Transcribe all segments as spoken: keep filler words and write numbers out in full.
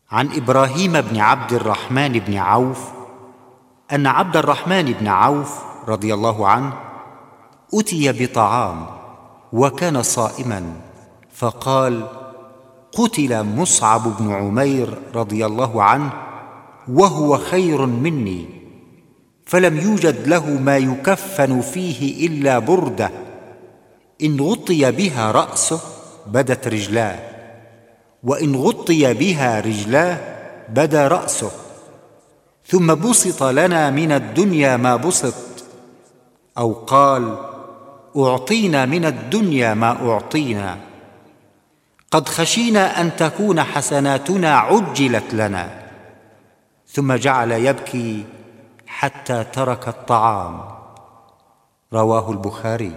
عن إبراهيم بن عبد الرحمن بن عوف أن عبد الرحمن بن عوف رضي الله عنه أتي بطعام وكان صائما، فقال: قتل مصعب بن عمير رضي الله عنه وهو خير مني، فلم يوجد له ما يكفن فيه إلا بردة إن غطي بها رأسه بدت رجلاه، وإن غطي بها رجلاه بدا رأسه، ثم بسط لنا من الدنيا ما بسط، أو قال: أعطينا من الدنيا ما أعطينا، قد خشينا أن تكون حسناتنا عجلت لنا. ثم جعل يبكي حتى ترك الطعام. رواه البخاري.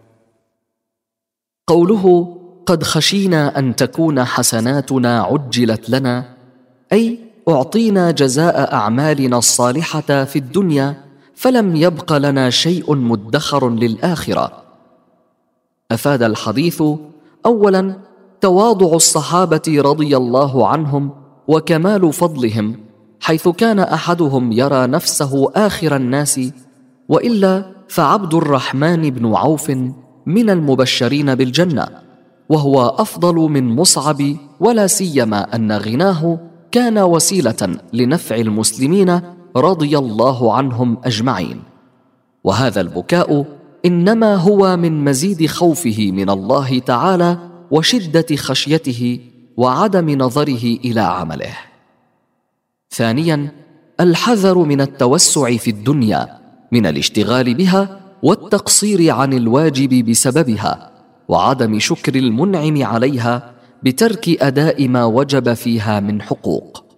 قوله قد خشينا أن تكون حسناتنا عجلت لنا، أي أعطينا جزاء أعمالنا الصالحة في الدنيا، فلم يبق لنا شيء مدخر للآخرة. أفاد الحديث: أولاً تواضع الصحابة رضي الله عنهم وكمال فضلهم، حيث كان أحدهم يرى نفسه آخر الناس، وإلا فعبد الرحمن بن عوف من المبشرين بالجنة، وهو أفضل من مصعب، ولا سيما أن غناه كان وسيلة لنفع المسلمين رضي الله عنهم أجمعين. وهذا البكاء إنما هو من مزيد خوفه من الله تعالى وشدة خشيته وعدم نظره إلى عمله. ثانياً الحذر من التوسع في الدنيا، من الاشتغال بها والتقصير عن الواجب بسببها، وعدم شكر المنعم عليها بترك أداء ما وجب فيها من حقوق.